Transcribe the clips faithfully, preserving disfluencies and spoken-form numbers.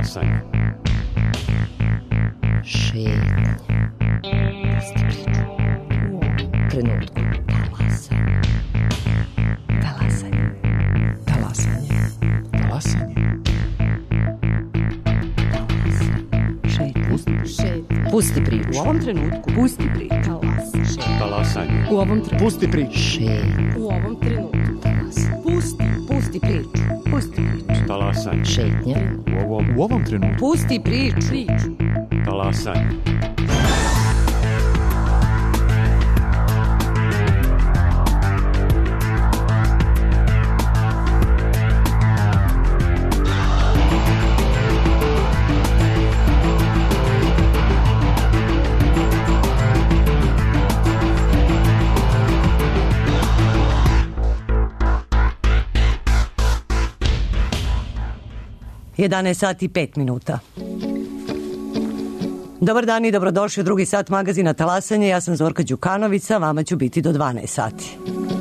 Talasanje. Šetnja. Pusti priču. U ovom trenutku. Talasanje. Talasanje. Talasanje. Talasanje. Šetnja. Pusti priču. U ovom trenutku. Pusti priču. Talasanje. Talasanje. U ovom trenutku. Pusti priču. Šetnja. U ovom trenutku. Talasanje. Pusti. Pusti priču. Pusti priču. Talasanje. Šetnja. U ovom, U ovom trenutku. Pusti priču. Priču. talasanje. jedanaest sati i pet minuta. Dobar dan i dobrodošli u drugi sat magazina Talasanje. Ja sam Zorka Đukanović, a vama ću biti do dvanaest sati.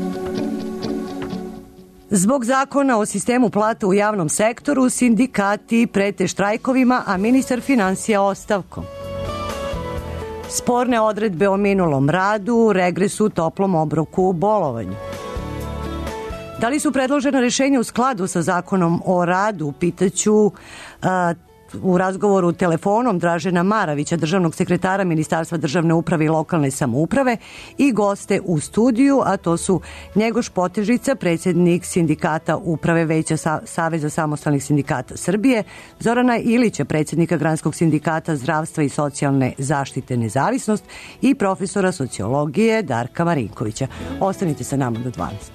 Zbog zakona o sistemu plata u javnom sektoru, sindikati prete štrajkovima, a ministar finansija ostavkom. Sporne odredbe o minulom radu, regresu, toplom obroku, bolovanju. Da li su predložena rješenja u skladu sa zakonom o radu, pitaću uh, u razgovoru telefonom Dražena Maravića, državnog sekretara Ministarstva državne uprave i lokalne samouprave, i goste u studiju, a to su Njegoš Potežica, predsjednik sindikata uprave Veća Sa- Saveza samostalnih sindikata Srbije, Zorana Ilića, predsjednika Granskog sindikata zdravstva i socijalne zaštite Nezavisnost i profesora sociologije Darka Marinkovića. Ostanite sa nama do dvanaest.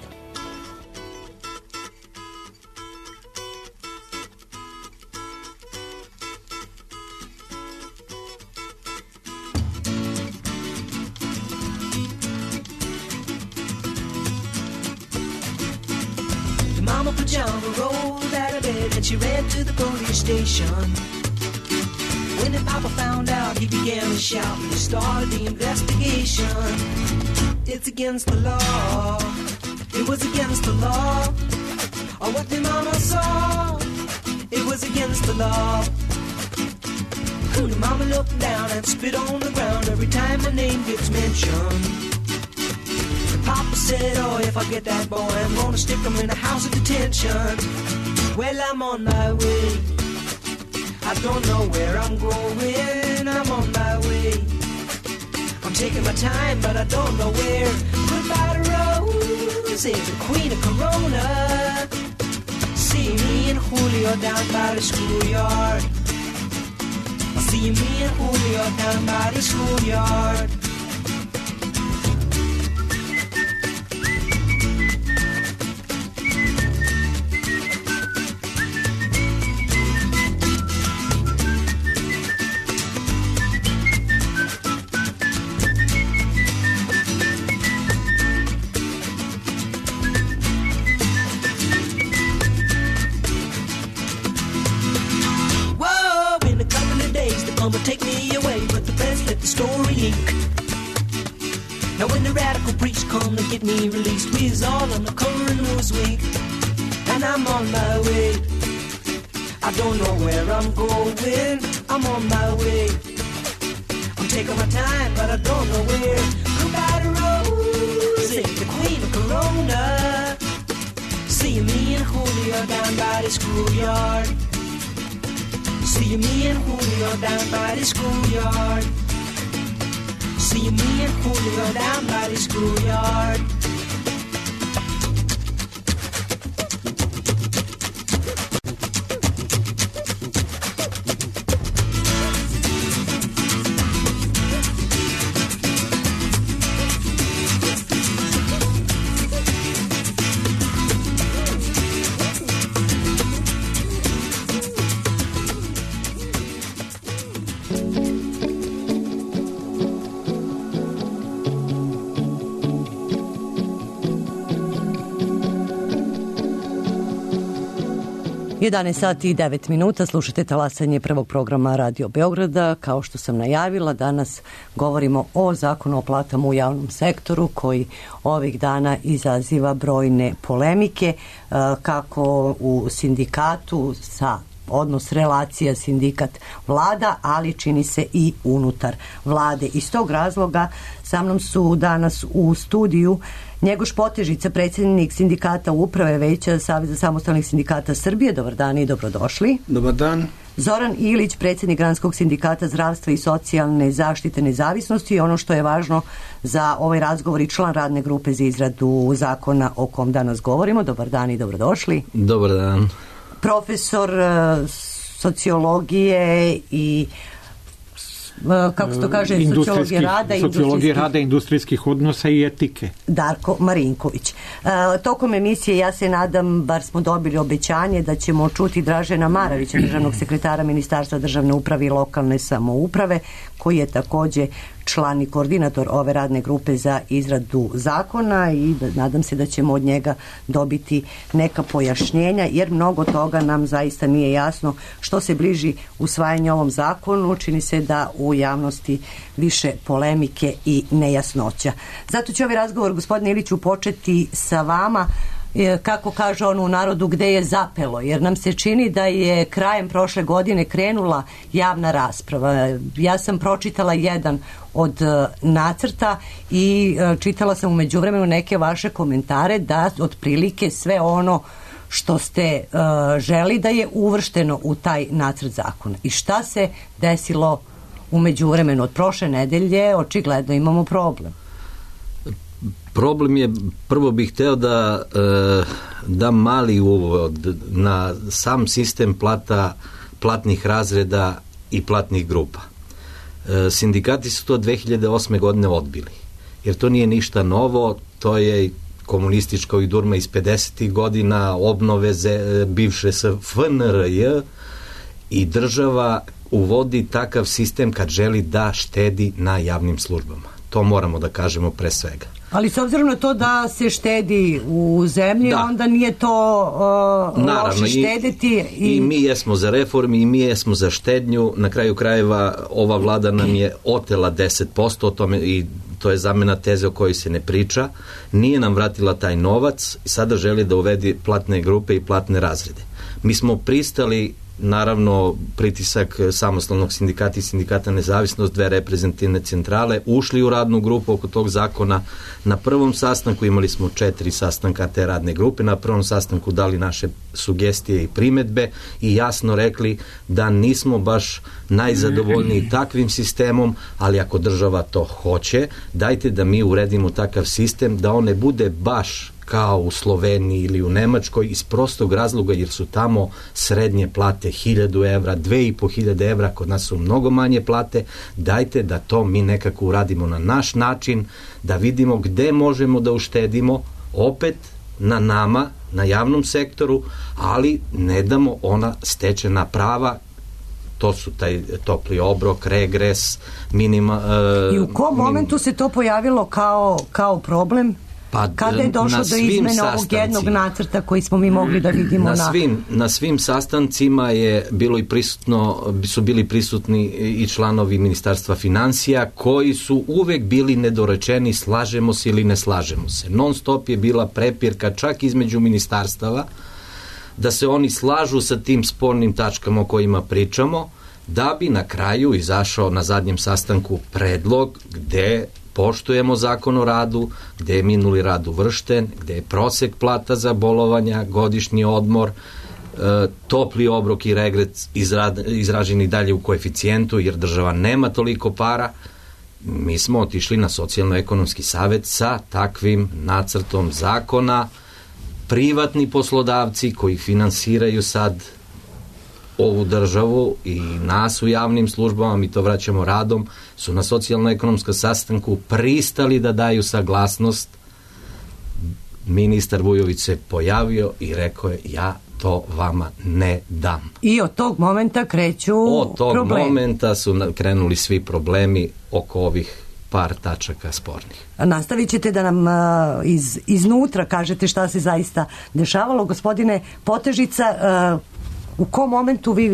Mama pajama rolled out of bed and she ran to the police station. When the papa found out, he began to shout and he started the investigation. It's against the law. It was against the law. Oh, what the mama saw. It was against the law. The mama looked down and spit on the ground every time my name gets mentioned. Papa said, oh, if I get that boy, I'm gonna stick him in a house of detention. Well, I'm on my way. I don't know where I'm going. I'm on my way. I'm taking my time, but I don't know where. Goodbye to Rose, the queen of Corona. See me and Julio down by the schoolyard. See me and Julio down by the schoolyard. Take me away, but the press let the story leak. Now when the radical priests come to get me released, we's all on the cover of Newsweek, and I'm on my way. I don't know where I'm going. I'm on my way. I'm taking my time, but I don't know where. Goodbye to Rose, the queen of Corona. See me and Julio down by the schoolyard. See me and Julio down by the schoolyard. See me and Julio down by the schoolyard. jedanaest sati i devet minuta, slušate Talasanje prvog programa Radio Beograda. Kao što sam najavila, danas govorimo o zakonu o platama u javnom sektoru koji ovih dana izaziva brojne polemike, kako u sindikatu sa odnos relacija sindikat vlada, ali čini se i unutar vlade. Iz tog razloga sa mnom su danas u studiju Njegoš Potežica, predsjednik sindikata uprave Veća Saveza samostalnih sindikata Srbije. Dobar dan i dobrodošli. Dobar dan. Zoran Ilić, predsjednik Granskog sindikata zdravstva i socijalne zaštite nezavisnosti i ono što je važno za ovaj razgovor i član radne grupe za izradu zakona o kom danas govorimo. Dobar dan i dobrodošli. Dobar dan. Profesor uh, sociologije i kako se to kaže, sociologije rada, sociologije rada, industrijskih odnosa i etike. Darko Marinković. E, tokom emisije ja se nadam, bar smo dobili obećanje da ćemo čuti Dražena Maravića, državnog sekretara Ministarstva državne uprave i lokalne samouprave, koji je također član i koordinator ove radne grupe za izradu zakona i da, nadam se da ćemo od njega dobiti neka pojašnjenja, jer mnogo toga nam zaista nije jasno. Što se bliži usvajanje ovom zakonu, čini se da u javnosti više polemike i nejasnoća. Zato ću ovaj razgovor, gospodine Iliću, početi sa vama, kako kaže on u narodu, gde je zapelo, jer nam se čini da je krajem prošle godine krenula javna rasprava. Ja sam pročitala jedan od nacrta i čitala sam u međuvremenu neke vaše komentare da otprilike sve ono što ste uh, želi da je uvršteno u taj nacrt zakona. I šta se desilo u međuvremenu? Od prošle nedelje očigledno imamo problem. Problem je, prvo bih hteo da e, dam mali uvod na sam sistem plata, platnih razreda i platnih grupa. E, sindikati su to dve hiljade osme godine odbili, jer to nije ništa novo, to je komunistička idurma iz pedesetih godina, obnove ze, bivše S F N R J, i država uvodi takav sistem kad želi da štedi na javnim službama. To moramo da kažemo pre svega. Ali s obzirom na to da se štedi u zemlji, da, onda nije to uh, naravno, loše štediti. I, i... I mi jesmo za reformi, i mi jesmo za štednju. Na kraju krajeva ova vlada nam je otela deset posto, o tome, i to je zamena teze o kojoj se ne priča. Nije nam vratila taj novac i sada želi da uvedi platne grupe i platne razrede. Mi smo pristali, naravno, pritisak samostalnog sindikata i sindikata Nezavisnost, dve reprezentativne centrale, ušli u radnu grupu oko tog zakona. Na prvom sastanku, imali smo četiri sastanka te radne grupe, na prvom sastanku dali naše sugestije i primetbe i jasno rekli da nismo baš najzadovoljniji takvim sistemom, ali ako država to hoće, dajte da mi uredimo takav sistem, da on ne bude baš kao u Sloveniji ili u Nemačkoj, iz prostog razloga jer su tamo srednje plate hiljadu evra, dve i po hiljade evra, kod nas su mnogo manje plate. Dajte da to mi nekako uradimo na naš način, da vidimo gde možemo da uštedimo, opet na nama, na javnom sektoru, ali ne damo ona stečena prava. To su taj topli obrok, regres, minima... Uh, I u kom minim... momentu se to pojavilo kao, kao problem? Pa, kada je došlo do izmene ovog jednog nacrta koji smo mi mogli da vidimo na, na... Svim, na svim sastancima je bilo i prisutno, su bili prisutni i članovi Ministarstva finansija koji su uvek bili nedorečeni, slažemo se ili ne slažemo se. Non stop je bila prepirka čak između ministarstava da se oni slažu sa tim spornim tačkama o kojima pričamo, da bi na kraju izašao na zadnjem sastanku predlog gde poštujemo zakon o radu, gde je minuli rad uvršten, gde je prosek plata za bolovanja, godišnji odmor, e, topli obrok i regres izrad, izraženi dalje u koeficijentu, jer država nema toliko para. Mi smo otišli na socijalno-ekonomski savet sa takvim nacrtom zakona. Privatni poslodavci koji finansiraju sad ovu državu i nas u javnim službama, mi to vraćamo radom, su na socijalno-ekonomskom sastanku pristali da daju saglasnost. Ministar Vujović se pojavio i rekao je, ja to vama ne dam. I od tog momenta kreću od tog problemi. momenta su krenuli svi problemi oko ovih par tačaka spornih. A nastavit ćete da nam uh, iz, iznutra kažete šta se zaista dešavalo. Gospodine Potežica, uh, u kom momentu vi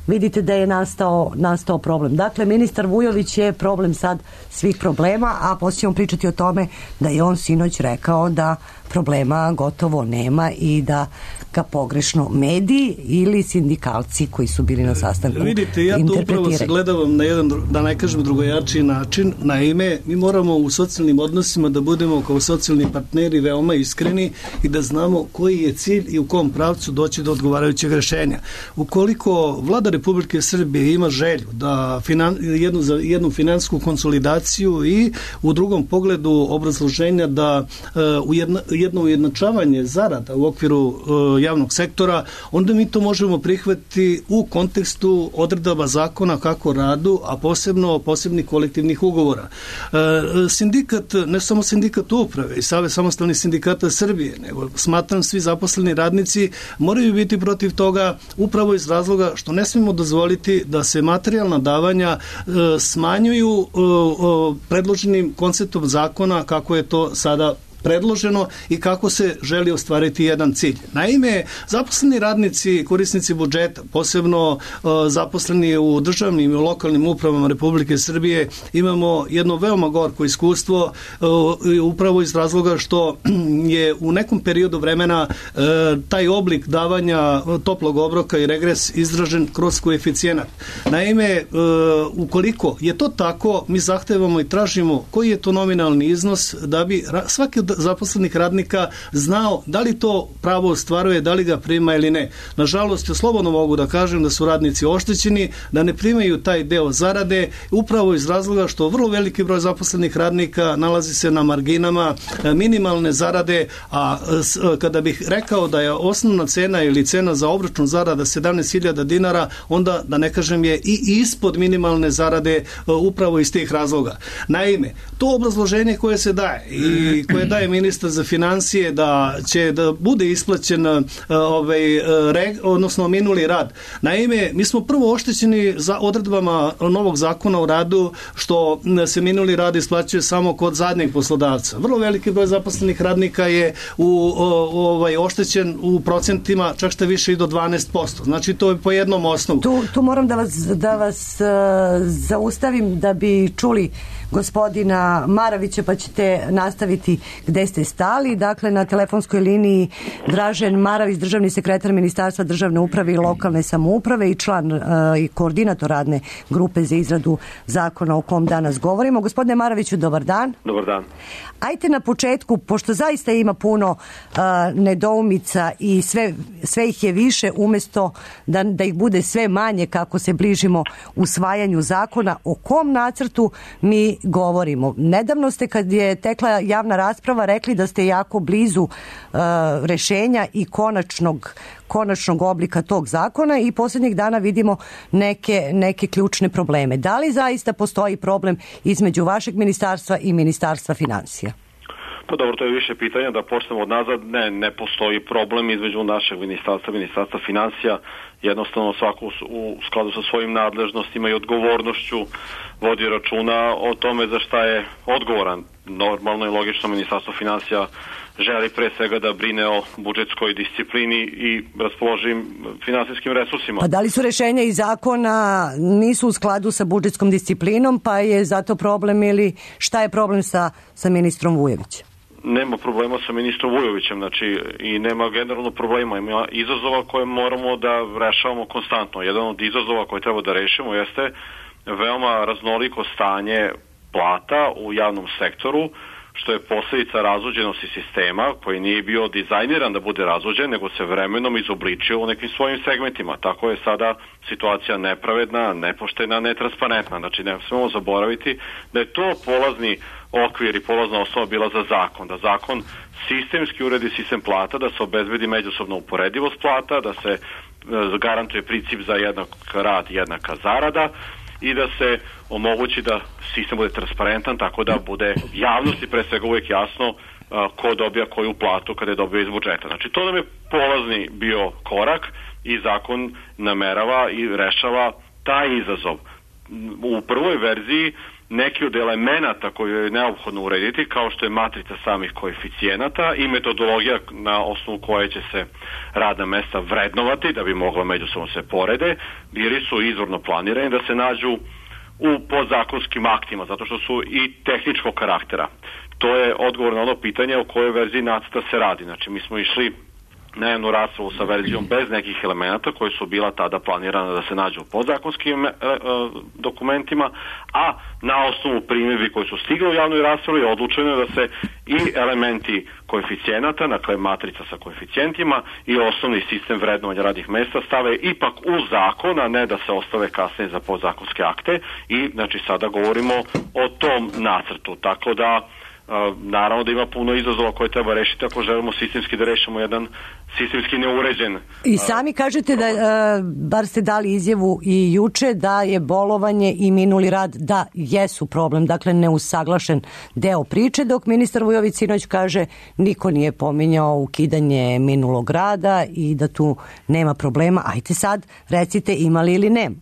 vidite da je nastao, nastao problem. Dakle, ministar Vujović je problem sad svih problema, a poslije ćemo pričati o tome da je on sinoć rekao da problema gotovo nema i da ga pogrešno mediji ili sindikalci koji su bili na sastanku Vidite, ja to upravo se gledam na jedan, da ne kažem drugojačiji način. Naime, mi moramo u socijalnim odnosima da budemo kao socijalni partneri veoma iskreni i da znamo koji je cilj i u kom pravcu doći do odgovarajućeg rešenja. Ukoliko Vlada Republike Srbije ima želju da finan, jednu, jednu finansijsku konsolidaciju i u drugom pogledu obrazloženja da uh, ujedna, jedno ujednačavanje zarada u okviru uh, javnog sektora, onda mi to možemo prihvatiti u kontekstu odredaba zakona kako radu, a posebno posebnih kolektivnih ugovora. E, sindikat, ne samo sindikat uprave i Savez samostalnih sindikata Srbije, nego smatram svi zaposleni radnici moraju biti protiv toga upravo iz razloga što ne smemo dozvoliti da se materijalna davanja e, smanjuju e, e, predloženim konceptom zakona kako je to sada predloženo i kako se želi ostvariti jedan cilj. Naime, zaposleni radnici, korisnici budžeta, posebno uh, zaposleni u državnim i lokalnim upravama Republike Srbije, imamo jedno veoma gorko iskustvo uh, upravo iz razloga što je u nekom periodu vremena uh, taj oblik davanja toplog obroka i regres izražen kroz koeficijenat. Naime, uh, ukoliko je to tako, mi zahtevamo i tražimo koji je to nominalni iznos da bi ra- svaki zaposlenih radnika znao da li to pravo ostvaruje, da li ga prima ili ne. Nažalost, ja slobodno mogu da kažem da su radnici oštećeni, da ne primaju taj deo zarade, upravo iz razloga što vrlo veliki broj zaposlenih radnika nalazi se na marginama minimalne zarade, a kada bih rekao da je osnovna cena ili cena za obračun zarada sedamnaest hiljada dinara, onda da ne kažem je i ispod minimalne zarade upravo iz tih razloga. Naime, to obrazloženje koje se daje i koje daje ministar za financije da će da bude isplaćen ovaj, reg, odnosno minuli rad. Naime, mi smo prvo oštećeni za odredbama novog zakona o radu što se minuli rad isplaćuje samo kod zadnjeg poslodavca. Vrlo veliki broj zaposlenih radnika je u, ovaj, oštećen u procentima čak što više i do dvanaest posto. Znači to je po jednom osnovu. Tu, tu moram da vas, da vas uh, zaustavim da bi čuli gospodina Maravića, pa ćete nastaviti gde ste stali. Dakle, na telefonskoj liniji Dražen Maravić, državni sekretar Ministarstva državne uprave i lokalne samouprave i član uh, i koordinator radne grupe za izradu zakona o kom danas govorimo. Gospodine Maraviću, dobar dan. Dobar dan. Ajte na početku, pošto zaista ima puno uh, nedoumica i sve, sve ih je više, umjesto da, da ih bude sve manje kako se bližimo usvajanju zakona, o kom nacrtu mi govorimo. Nedavno ste, kad je tekla javna rasprava, rekli da ste jako blizu uh, rešenja i konačnog, konačnog oblika tog zakona i posljednjih dana vidimo neke, neke ključne probleme. Da li zaista postoji problem između vašeg ministarstva i Ministarstva financija? Pa dobro, to je više pitanja, da počnemo od nazad. Ne, ne postoji problem između našeg ministarstva i Ministarstva financija. Jednostavno svako u skladu sa svojim nadležnostima i odgovornošću vodi računa o tome za šta je odgovoran. Normalno i logično Ministarstvo financija želi pre svega da brine o budžetskoj disciplini i raspoloživim finansijskim resursima. Pa da li su rešenja i zakona nisu u skladu sa budžetskom disciplinom, pa je zato problem, ili šta je problem sa, sa ministrom Vujovićem? Nema problema sa ministrom Vujovićem, znači i nema generalno problema, ima izazova koje moramo da rešavamo konstantno. Jedan od izazova koje treba da rešimo jeste veoma raznoliko stanje plata u javnom sektoru, što je posljedica razuđenosti sistema koji nije bio dizajniran da bude razuđen, nego se vremenom izobličio u nekim svojim segmentima. Tako je sada situacija nepravedna, nepoštena, netransparentna. Znači ne smemo zaboraviti da je to polazni okvir i polazna osnova bila za zakon. Da zakon sistemski uredi sistem plata, da se obezbedi međusobna uporedivost plata, da se garantuje princip za jednak rad i jednaka zarada i da se omogući da sistem bude transparentan, tako da bude javnosti pre svega uvijek jasno a, ko dobija koju platu kada je dobio iz budžeta. Znači to nam je polazni bio korak i zakon namerava i rešava taj izazov. U prvoj verziji neki od elemenata koje je neophodno urediti, kao što je matrica samih koeficijenata i metodologija na osnovu koje će se radna mesta vrednovati da bi mogla međusobno se porede, bili su izvorno planirani da se nađu u podzakonskim aktima, zato što su i tehničkog karaktera. To je odgovor na ono pitanje o kojoj verziji nacrta se radi. Znači, mi smo išli na jednu raspravu sa verzijom bez nekih elemenata koji su bila tada planirana da se nađu u podzakonskim e, e, dokumentima, a na osnovu primjedbi koji su stigli u javnoj raspravi je odlučeno da se i elementi koeficijenata, dakle matrica sa koeficijentima i osnovni sistem vrednovanja radnih mesta stave ipak u zakon, a ne da se ostave kasnije za podzakonske akte i znači sada govorimo o tom nacrtu, tako da naravno da ima puno izazova koje treba rešiti ako želimo sistemski da rešimo jedan sistemski neuređen. I sami kažete da, bar ste dali izjavu i juče, da je bolovanje i minuli rad da jesu problem, dakle neusaglašen deo priče, dok ministar Vujović sinoć kaže niko nije pominjao ukidanje minulog rada i da tu nema problema. Ajte sad, recite ima li ili nema?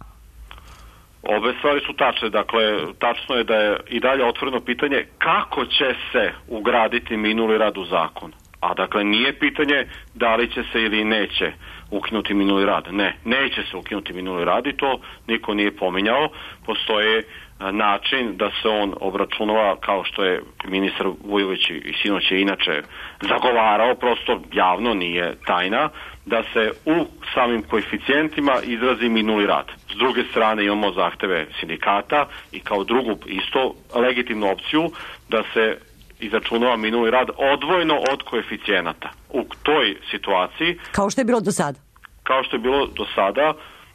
Obe stvari su tačne, dakle, tačno je da je i dalje otvoreno pitanje kako će se ugraditi minuli rad u zakon. A dakle, nije pitanje da li će se ili neće ukinuti minuli rad. Ne, neće se ukinuti minuli rad i to niko nije pominjao. Postoje način da se on obračunava kao što je ministar Vujović i sinoć je inače zagovarao, prosto javno, nije tajna, da se u samim koeficijentima izrazi minuli rad. S druge strane imamo zahteve sindikata i kao drugu isto legitimnu opciju da se izračunava minuli rad odvojeno od koeficijenata. U toj situaciji... Kao što je bilo do sada? Kao što je bilo do sada,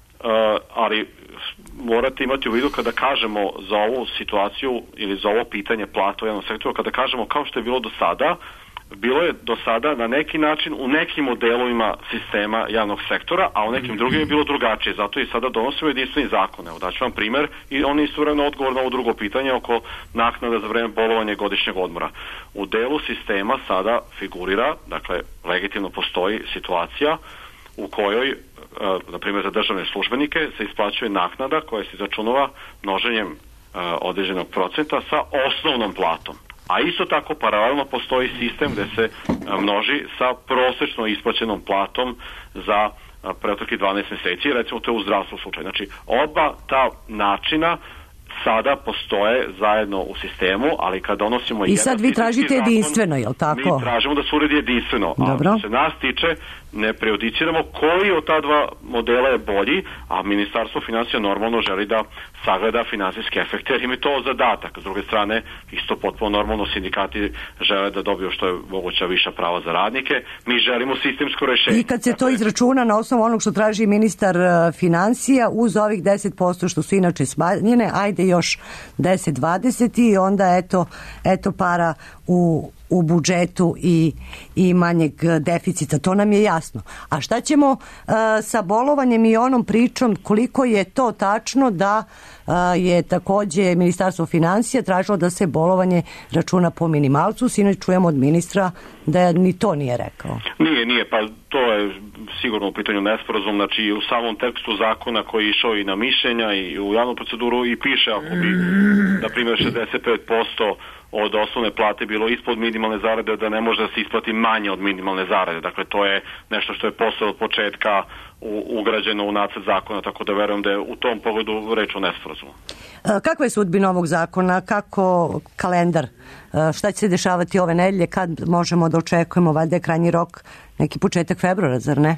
ali morate imati u vidu kada kažemo za ovu situaciju ili za ovo pitanje plata u javnom sektoru, kada kažemo kao što je bilo do sada, bilo je do sada na neki način u nekim modelovima sistema javnog sektora, a u nekim drugim je bilo drugačije. Zato i sada donosimo jedinstveni zakon. Evo daću vam primer i on je istovremeno odgovor na ovo drugo pitanje oko naknada za vreme bolovanja i godišnjeg odmora. U delu sistema sada figurira, dakle legitimno postoji situacija u kojoj, na primjer za državne službenike, se isplaćuje naknada koja se izračunava množenjem određenog procenta sa osnovnom platom. A isto tako paralelno postoji sistem gde se množi sa prosečno isplaćenom platom za preotekli dvanaest meseci, recimo to je u zdravstvu slučaj. Znači, oba ta načina sada postoje zajedno u sistemu, ali kad donosimo... I sad vi tražite zakon, jedinstveno, je li tako? Mi tražimo da se uredi jedinstveno. Dobro. A što se nas tiče, ne prejudiciramo koji od ta dva modela je bolji, a Ministarstvo finansija normalno želi da sagleda finansijske efekte, jer im je to zadatak. S druge strane, isto potpuno normalno, sindikati žele da dobiju što je moguća viša prava za radnike. Mi želimo sistemsko rešenje. I kad se to izračuna na osnovu onog što traži ministar finansija, uz ovih deset posto što su inače smanjene, ajde još deset do dvadeset i onda eto, eto para u, u budžetu i, i manjeg deficita. To nam je jasno. A šta ćemo uh, sa bolovanjem i onom pričom koliko je to tačno da uh, je takođe Ministarstvo finansija tražilo da se bolovanje računa po minimalcu. Sinoć čujemo od ministra da ni to nije rekao. Nije, nije, pa to je sigurno u pitanju nesporazum, znači u samom tekstu zakona koji je išao i na mišljenja i u javnu proceduru i piše ako bi, na primjer, šezdeset pet posto od osnovne plate bilo ispod minimalne zarade, da ne može da se isplati manje od minimalne zarade. Dakle, to je nešto što je posle od početka u, ugrađeno u nacrt zakona, tako da verujem da je u tom pogledu reč o nesporazumu. Kakva je sudbina ovog zakona? Kako kalendar? Šta će se dešavati ove nedelje? Kad možemo da očekujemo? Valjda je krajnji rok neki početak februara, zar ne?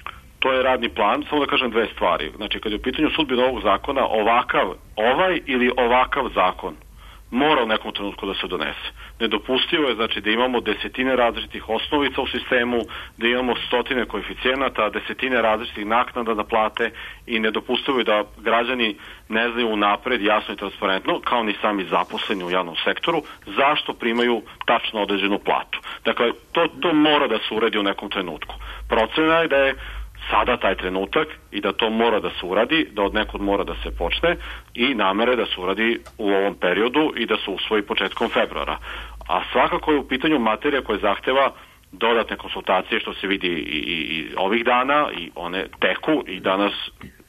To je radni plan, samo da kažem dve stvari. Znači, kad je u pitanju sudbina ovog zakona, ovakav, ovaj ili ovakav zakon mora u nekom trenutku da se donese. Nedopustivo je, znači, da imamo desetine različitih osnovica u sistemu, da imamo stotine koeficijenata, desetine različitih naknada na plate i nedopustivo je da građani ne znaju unapred, jasno i transparentno, kao ni sami zaposleni u javnom sektoru, zašto primaju tačno određenu platu. Dakle, to, to mora da se uredi u nekom trenutku. Procena je da je sada taj trenutak i da to mora da se uradi, da od nekud mora da se počne i namere da se uradi u ovom periodu i da se usvoji početkom februara. A svakako je u pitanju materija koja zahteva dodatne konsultacije, što se vidi i, i, i ovih dana i one teku i danas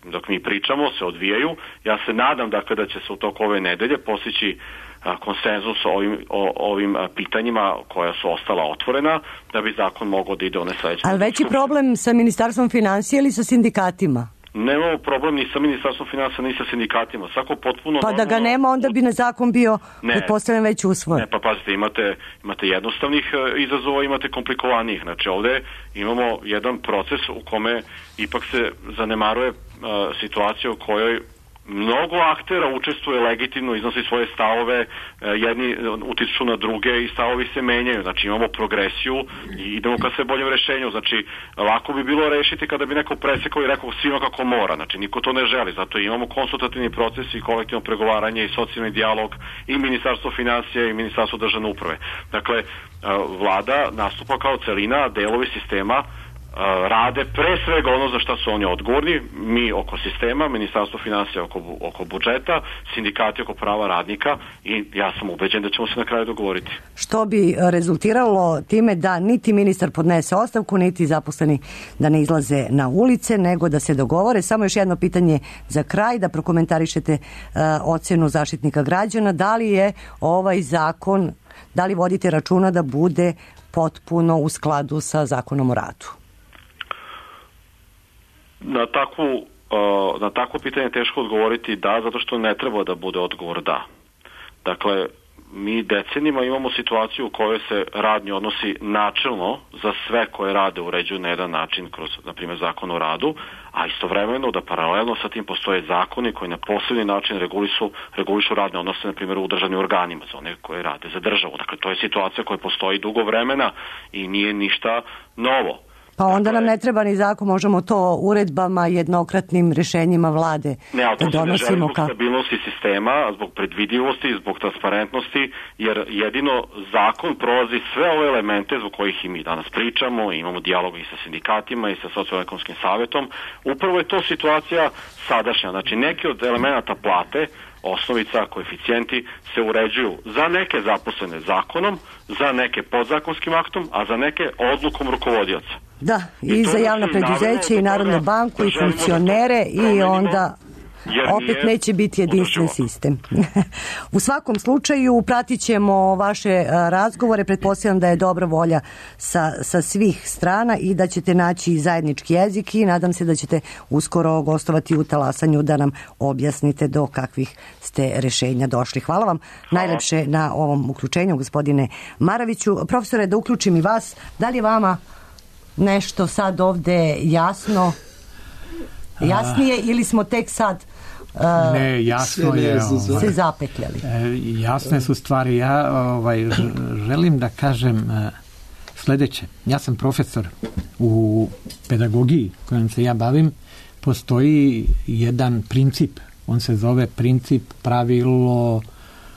dok mi pričamo se odvijaju. Ja se nadam dakle da će se u toku ove nedelje postići konsenzus o ovim, o ovim pitanjima koja su ostala otvorena da bi zakon mogao da ide one sledeće. Ali veći problem sa Ministarstvom financija ili sa sindikatima? Nemamo problem ni sa Ministarstvom financija ni sa sindikatima. Svako potpuno pa da ga nema, onda bi na zakon bio pretpostavljam već usvojen. Ne, pa pazite, imate, imate jednostavnih izazova, imate komplikovanijih. Znači ovde imamo jedan proces u kome ipak se zanemaruje uh, situacija u kojoj mnogo aktera učestvuje legitimno, iznosi svoje stavove, jedni utiču na druge i stavovi se menjaju. Znači imamo progresiju i idemo ka sve boljem rešenju. Znači lako bi bilo rešiti kada bi neko presekao i rekao svima kako mora. Znači niko to ne želi. Zato imamo konsultativni proces i kolektivno pregovaranje i socijalni dijalog i Ministarstvo financija i Ministarstvo državne uprave. Dakle, vlada nastupa kao celina, delovi sistema rade pre svega ono za šta su oni odgovorni, mi oko sistema, Ministarstvo financija oko, oko budžeta, sindikati oko prava radnika i ja sam ubeđen da ćemo se na kraju dogovoriti. Što bi rezultiralo time da niti ministar podnese ostavku, niti zaposleni da ne izlaze na ulice, nego da se dogovore. Samo još jedno pitanje za kraj, da prokomentarišete uh, ocenu Zaštitnika građana. Da li je ovaj zakon, da li vodite računa da bude potpuno u skladu sa Zakonom o radu? Na takvu, na takvo pitanje teško odgovoriti da, zato što ne treba da bude odgovor da. Dakle, mi decenijima imamo situaciju u kojoj se radni odnosi načelno za sve koje rade uređuju na jedan način kroz, na primjer, Zakon o radu, a istovremeno da paralelno sa tim postoje zakoni koji na posebni način regulišu, regulišu radne odnose, na primjer, u državnim organima, za one koje rade za državu. Dakle, to je situacija koja postoji dugo vremena i nije ništa novo. Pa onda nam ne treba ni zakon, možemo to uredbama, jednokratnim rješenjima vlade ne, ali da donosimo. Ne, zbog stabilnosti sistema, zbog predvidivosti, zbog transparentnosti, jer jedino zakon prolazi sve ove elemente zbog kojih i mi danas pričamo, imamo dijalog i sa sindikatima i sa socijalno-ekonomskim savjetom. Upravo je to situacija sadašnja. Znači, neki od elemenata plate, osnovica, koeficijenti se uređuju za neke zaposlene zakonom, za neke podzakonskim aktom, a za neke odlukom rukovodioca. Da, i, I za javna preduzeća i Narodnu banku i funkcionere i onda opet neće biti jedinstven sistem. U svakom slučaju pratit ćemo vaše razgovore, pretpostavljam da je dobra volja sa, sa svih strana i da ćete naći zajednički jezik i nadam se da ćete uskoro gostovati u Talasanju da nam objasnite do kakvih ste rešenja došli. Hvala vam Hvala. najlepše na ovom uključenju, gospodine Maraviću. Profesore, da uključim i vas, da li je vama nešto sad ovde jasno, jasnije ili smo tek sad Uh, ne, jasno je, ovaj, se zapetljali. Jasne su stvari. Ja ovaj, želim da kažem uh, sljedeće. Ja sam profesor u pedagogiji kojom se ja bavim. Postoji jedan princip. On se zove princip pravilo uh,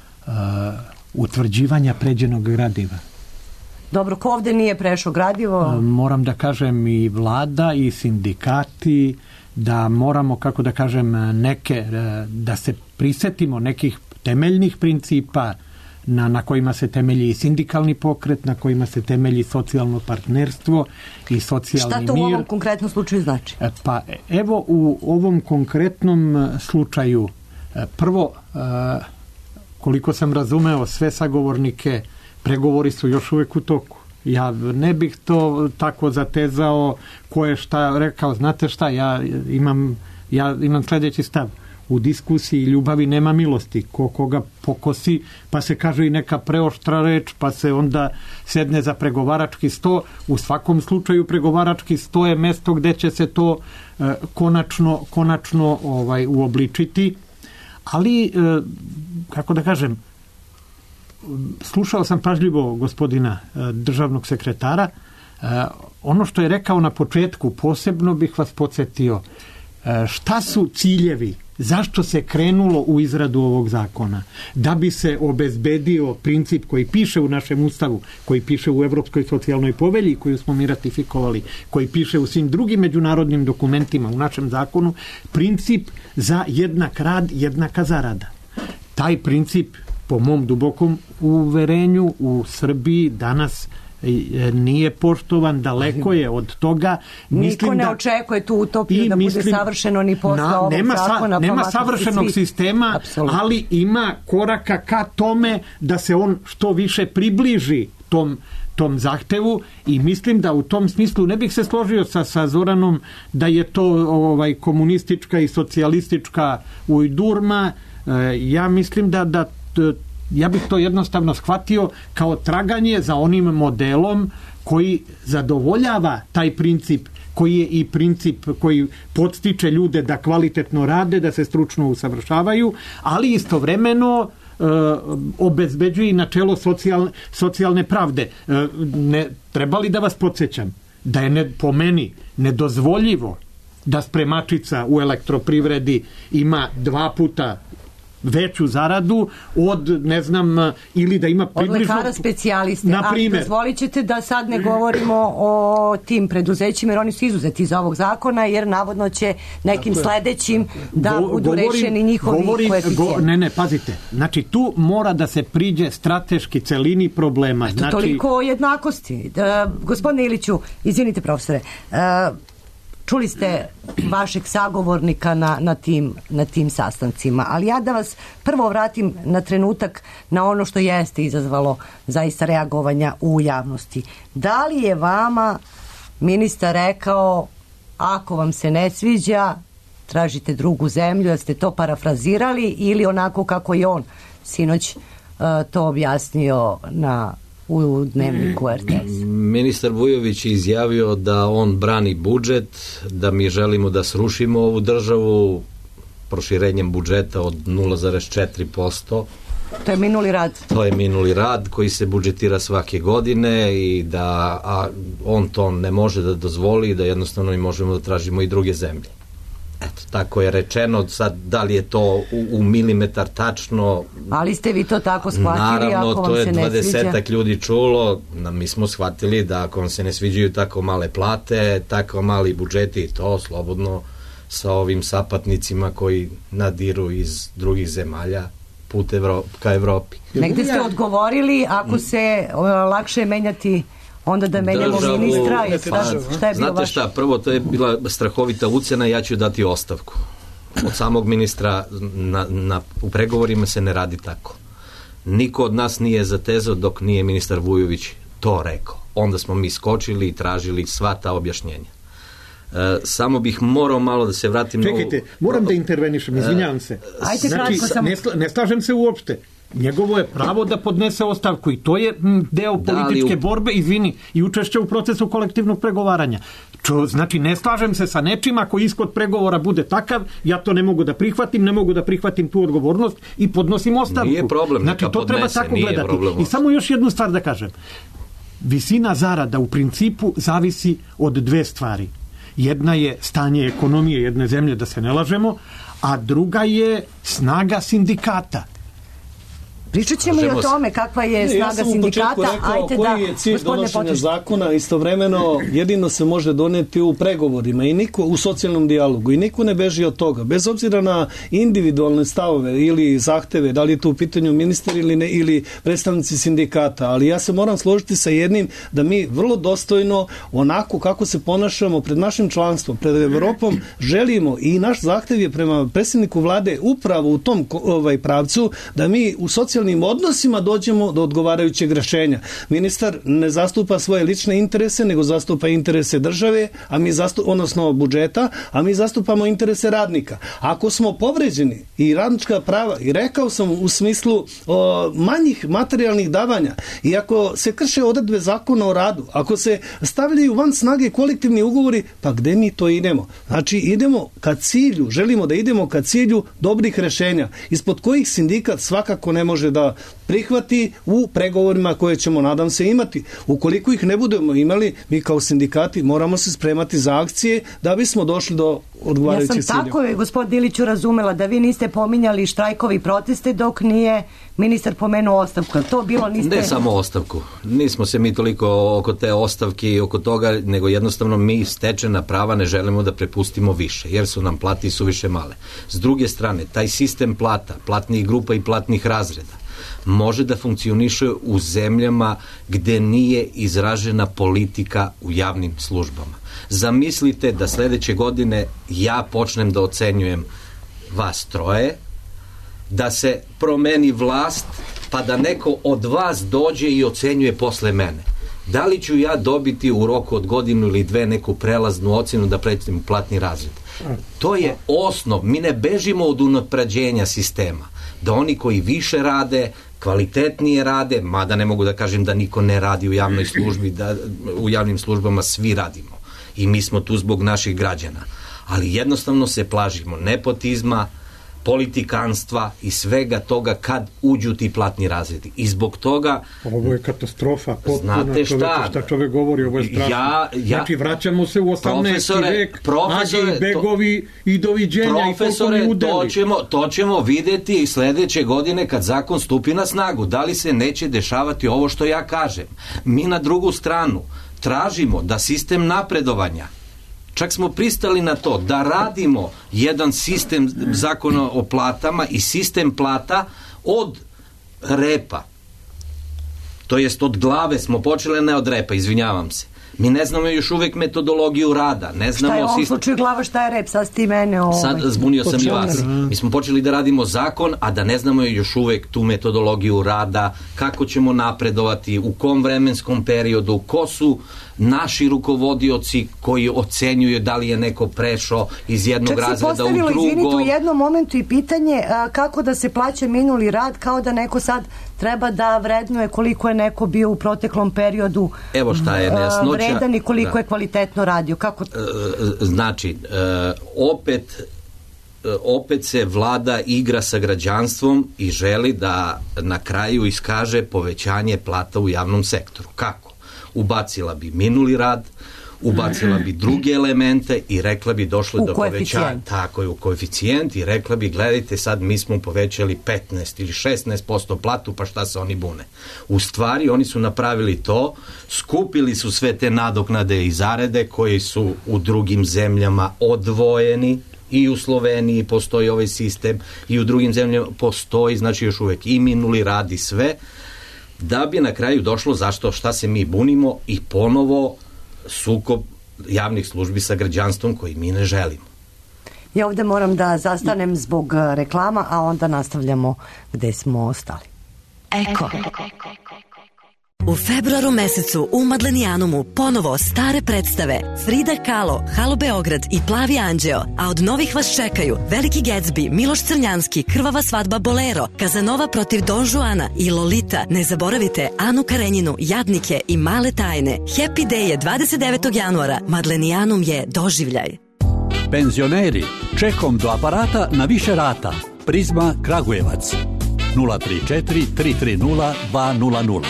utvrđivanja pređenog gradiva. Dobro, ko ovde nije prešao gradivo? Uh, moram da kažem i vlada i sindikati da moramo, kako da kažem, neke, da se prisetimo nekih temeljnih principa na, na kojima se temelji i sindikalni pokret, na kojima se temelji socijalno partnerstvo i socijalni mir. Šta to mir. U ovom konkretnom slučaju znači? Pa evo u ovom konkretnom slučaju prvo, koliko sam razumeo sve sagovornike, pregovori su još uvijek u toku. Ja ne bih to tako zatezao ko je šta rekao. Znate šta, ja imam, ja imam sljedeći stav. U diskusiji ljubavi nema milosti. Ko koga pokosi, pa se kaže i neka preoštra reč, pa se onda sedne za pregovarački sto. U svakom slučaju pregovarački sto je mesto gdje će se to eh, konačno, konačno ovaj, uobličiti. Ali, eh, kako da kažem, slušao sam pažljivo gospodina državnog sekretara. Ono što je rekao na početku, posebno bih vas podsjetio. Šta su ciljevi? Zašto se krenulo u izradu ovog zakona? Da bi se obezbedio princip koji piše u našem ustavu, koji piše u Evropskoj socijalnoj povelji koju smo mi ratifikovali, koji piše u svim drugim međunarodnim dokumentima u našem zakonu, princip za jednak rad, jednaka zarada. Taj princip, po mom dubokom uverenju, u Srbiji danas nije poštovan, daleko je od toga. Niko ne da, očekuje tu utopiju da mislim, bude savršeno ni posle na, ovog nema zakona. Sa, nema savršenog svi... sistema, Absolutno. Ali ima koraka ka tome da se on što više približi tom tom zahtevu i mislim da u tom smislu ne bih se složio sa, sa Zoranom da je to ovaj komunistička i socijalistička ujdurma. E, ja mislim da, da t, ja bih to jednostavno shvatio kao traganje za onim modelom koji zadovoljava taj princip, koji je i princip koji podstiče ljude da kvalitetno rade, da se stručno usavršavaju, ali istovremeno Uh, obezbeđuje i načelo socijal, socijalne pravde. Uh, ne, treba li da vas podsjećam da je ne, po meni nedozvoljivo da spremačica u elektroprivredi ima dva puta veću zaradu od, ne znam, ili da ima približno... Od lekara specijaliste. Na primjer. A dozvolit ćete da sad ne govorimo o tim preduzećima, jer oni su izuzeti iz ovog zakona, jer navodno će nekim tako sledećim je. da Go, budu govorim, rešeni njihovi govorim, koeficijenti. Go, ne, ne, pazite. Znači, tu mora da se priđe strateški celini problema. Eto, znači... toliko o jednakosti. Da, gospodine Iliću, izvinite profesore, uh, čuli ste vašeg sagovornika na, na, tim, na tim sastancima, ali ja da vas prvo vratim na trenutak na ono što jeste izazvalo zaista reagovanja u javnosti. Da li je vama ministar rekao ako vam se ne sviđa tražite drugu zemlju, da ste to parafrazirali ili onako kako je on sinoć uh, to objasnio na u dnevniku R T S? Ministar Vujović je izjavio da on brani budžet, da mi želimo da srušimo ovu državu proširenjem budžeta od nula zarez četiri posto. To je minuli rad. To je minuli rad koji se budžetira svake godine i da a on to ne može da dozvoli i da jednostavno mi možemo da tražimo i druge zemlje. Eto, tako je rečeno, sad da li je to u, u milimetar tačno... Ali ste vi to tako shvatili, naravno, ako vam se ne sviđa? Naravno, to je dvadesetak ljudi čulo, mi smo shvatili da ako vam se ne sviđaju tako male plate, tako mali budžeti, to slobodno sa ovim sapatnicima koji nadiru iz drugih zemalja put Evro, ka Evropi. Negde ste odgovorili, ako se o, lakše menjati... onda da menjamo državu, ministra i šta, šta je bilo znate vaš... šta, prvo to je bila strahovita ucena, ja ću dati ostavku. Od samog ministra na, na, u pregovorima se ne radi tako. Niko od nas nije zatezao dok nije ministar Vujović to rekao. Onda smo mi skočili i tražili sva ta objašnjenja. E, samo bih morao malo da se vratim... Čekajte, na... moram da intervenišem, izvinjavam se. Ajde, znači, sam... ne, ne slažem se uopšte. Njegovo je pravo da podnese ostavku i to je m, deo političke u... borbe, izvini, i učešća u procesu kolektivnog pregovaranja. Čo, znači, ne slažem se sa nečim, ako ishod pregovora bude takav, ja to ne mogu da prihvatim, ne mogu da prihvatim tu odgovornost i podnosim ostavku. Nije problem, znači, to podnese, treba tako gledati. Problem. I samo još jednu stvar da kažem. Visina zarada u principu zavisi od dve stvari. Jedna je stanje ekonomije jedne zemlje, da se ne lažemo, a druga je snaga sindikata. Pričat ćemo i o tome kakva je snaga ja sindikata. Rekao, ajte koji da, je cilj donošenja zakona, istovremeno jedino se može doneti u pregovorima i niko u socijalnom dijalogu i niko ne beži od toga. Bez obzira na individualne stavove ili zahteve, da li je to u pitanju ministar ili ne, ili predstavnici sindikata, ali ja se moram složiti sa jednim da mi vrlo dostojno, onako kako se ponašamo pred našim članstvom, pred Evropom, želimo i naš zahtev je prema predsjedniku vlade upravo u tom ovaj pravcu da mi u socijalnom odnosima dođemo do odgovarajućeg rešenja. Ministar ne zastupa svoje lične interese, nego zastupa interese države, a mi zastup, odnosno budžeta, a mi zastupamo interese radnika. Ako smo povređeni i radnička prava, i rekao sam u smislu o, manjih materijalnih davanja, i ako se krše odredbe zakona o radu, ako se stavljaju van snage kolektivni ugovori, pa gde mi to idemo? Znači, idemo ka cilju, želimo da idemo ka cilju dobrih rešenja, ispod kojih sindikat svakako ne može da prihvati u pregovorima koje ćemo, nadam se, imati. Ukoliko ih ne budemo imali, mi kao sindikati moramo se spremati za akcije da bismo došli do odgovarajućih ciljeva. Ja sam tako, gospod Diliću, razumela da vi niste pominjali štrajkovi proteste dok nije ministar pomenuo ostavku. To bilo niste... Ne samo ostavku. Nismo se mi toliko oko te ostavke i oko toga, nego jednostavno mi stečena prava ne želimo da prepustimo više, jer su nam plati suviše male. S druge strane, taj sistem plata, platnih grupa i platnih razreda, može da funkcioniše u zemljama gde nije izražena politika u javnim službama. Zamislite da sledeće godine ja počnem da ocenjujem vas troje, da se promeni vlast, pa da neko od vas dođe i ocenjuje posle mene. Da li ću ja dobiti u roku od godinu ili dve neku prelaznu ocenu da pređem platni razred? To je osnov. Mi ne bežimo od unapređenja sistema. Da oni koji više rade, kvalitetnije rade, mada ne mogu da kažem da niko ne radi u javnoj službi, da u javnim službama svi radimo. I mi smo tu zbog naših građana. Ali jednostavno se plažimo nepotizma, politikanstva i svega toga kad uđu ti platni razredi. I zbog toga... Ovo je katastrofa. Znate šta? Šta čovek govori, ovo je strašno. Ja, ja, znači, vraćamo se u osamnaesti vek, Age i Begovi i doviđenja i koliko mi udeli. To ćemo, to ćemo videti sledeće godine kad zakon stupi na snagu. Da li se neće dešavati ovo što ja kažem? Mi na drugu stranu tražimo da sistem napredovanja, čak smo pristali na to da radimo jedan sistem zakona o platama i sistem plata od repa. To jest od glave smo počeli, ne od repa, izvinjavam se. Mi ne znamo još uvek metodologiju rada. Ne znamo šta je u ovom slučaju glava, šta je rep? Sad ti mene... Ovaj... Sad zbunio sam i vas. Mi smo počeli da radimo zakon, a da ne znamo još uvek tu metodologiju rada, kako ćemo napredovati, u kom vremenskom periodu, ko su naši rukovodioci koji ocenjuju da li je neko prešao iz jednog razreda u drugo. Čak si postavilo, izvinite, u jednom momentu i pitanje a, kako da se plaća minuli rad, kao da neko sad treba da vrednuje koliko je neko bio u proteklom periodu. Evo šta je nejasnoća. Vredan i koliko da. je kvalitetno radio. Kako... Znači, opet opet se vlada igra sa građanstvom i želi da na kraju iskaže povećanje plata u javnom sektoru. Kako? Ubacila bi minuli rad, ubacila bi druge elemente i rekla bi došlo do povećanja. Tako je, u koeficijent i rekla bi gledajte sad mi smo povećali petnaest ili šesnaest posto platu, pa šta se oni bune. U stvari oni su napravili to, skupili su sve te nadoknade i zarede koji su u drugim zemljama odvojeni, i u Sloveniji postoji ovaj sistem i u drugim zemljama postoji, znači još uvek i minuli rad i sve, da bi na kraju došlo zašto, šta se mi bunimo i ponovo sukob javnih službi sa građanstvom koji mi ne želimo. Ja ovde moram da zastanem zbog reklama, a onda nastavljamo gde smo ostali. Eko. U februaru mesecu u Madlenijanumu ponovo stare predstave Frida Kahlo, Halo Beograd i Plavi anđeo, a od novih vas čekaju Veliki Gatsby, Miloš Crnjanski, Krvava svadba Bolero, Kazanova protiv Don Juana i Lolita. Ne zaboravite Anu Karenjinu, Jadnike i Male tajne. Happy Day je dvadeset devetog januara. Madlenijanum je doživljaj. Penzioneri, čekom do aparata na više rata. Prizma Kragujevac nula tri četiri tri tri nula dva nula nula.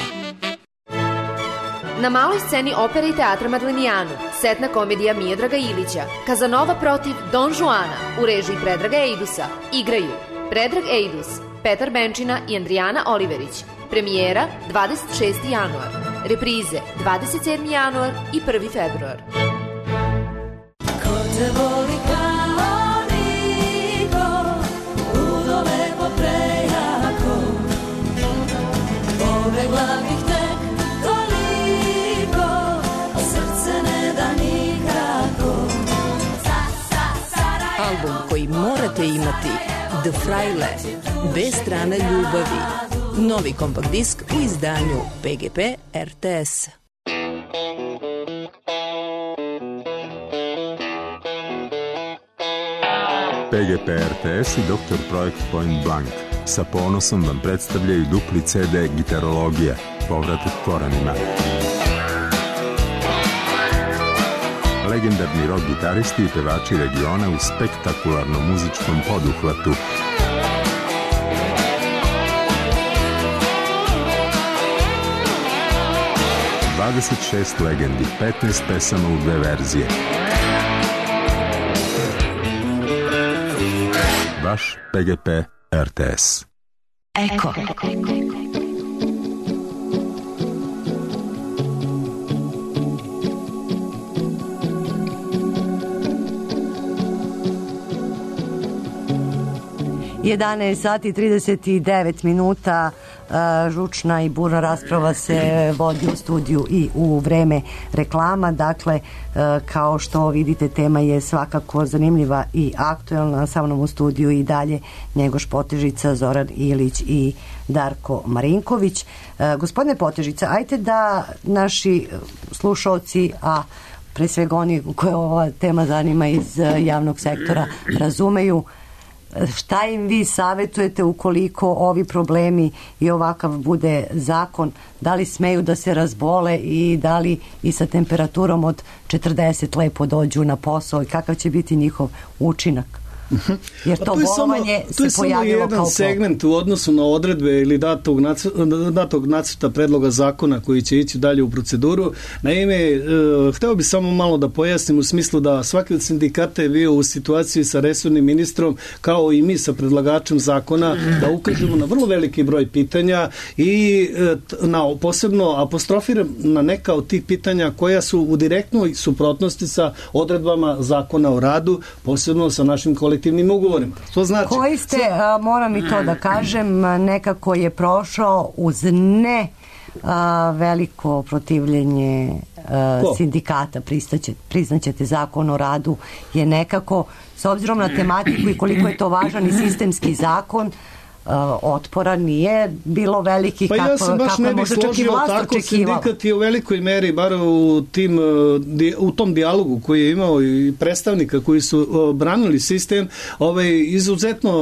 Na maloj sceni opere i teatra Madlenijanu, setna komedija Miodraga Ilića, Kazanova protiv Don Juana u režiji Predraga Eidusa. Igraju Predrag Eidus, Petar Benčina i Andrijana Oliverić. Premijera dvadeset šesti januar. Reprize dvadeset sedmi januar i prvi februar. Ko te voli kao niko, ludo lepo prejako, pobegla bih tek toliko, srce ne da nikako. Album koji morate imati, The Fraile, dve strane ljubavi. Novi kompakt disk u izdanju P G P R T S. P G P R T S i doktor Projekt Point Blank sa ponosom vam predstavljaju dupli C D Gitarologija, povratak korenima. Legendarni rock gitaristi i pevači regiona u spektakularnom muzičkom poduhvatu. dvadeset šest legendi, petnaest pesama u dve verzije. Vaš P G P R T S. Eko. jedanaest sati trideset devet minuta Žučna i burna rasprava se vodi u studiju i u vreme reklama. Dakle, kao što vidite, tema je svakako zanimljiva i aktuelna. Sa mnom u studiju i dalje Njegoš Potežica, Zoran Ilić i Darko Marinković. Gospodine Potežica, ajte da naši slušalci, a pre svega oni koje ova tema zanima iz javnog sektora, razumeju šta im vi savjetujete ukoliko ovi problemi i ovakav bude zakon, da li smeju da se razbole i da li i sa temperaturom od četrdeset lepo dođu na posao i kakav će biti njihov učinak? Jer to, to bolovanje samo, se pojavilo kao to je samo jedan segment u odnosu na odredbe ili datog nacrta, datog nacrta predloga zakona koji će ići dalje u proceduru. Naime, e, hteo bi samo malo da pojasnim u smislu da svaki od sindikata je bio u situaciji sa resornim ministrom, kao i mi sa predlagačem zakona, da ukažemo na vrlo veliki broj pitanja i e, na, posebno apostrofiram na neka od tih pitanja koja su u direktnoj suprotnosti sa odredbama zakona o radu, posebno sa našim kolektivnim ugovorima. To znači... Koji ste, a, moram i to da kažem, nekako je prošao uz ne a, veliko protivljenje a, sindikata, priznaćete, zakon o radu je nekako, s obzirom na tematiku i koliko je to važan i sistemski zakon, Uh, otpora nije bilo velikih pa kako, ja sam baš ne bih složio tako. Sindikat je u velikoj meri bar u, tim, u tom dijalogu koji je imao i predstavnika koji su uh, branili sistem, ovaj, izuzetno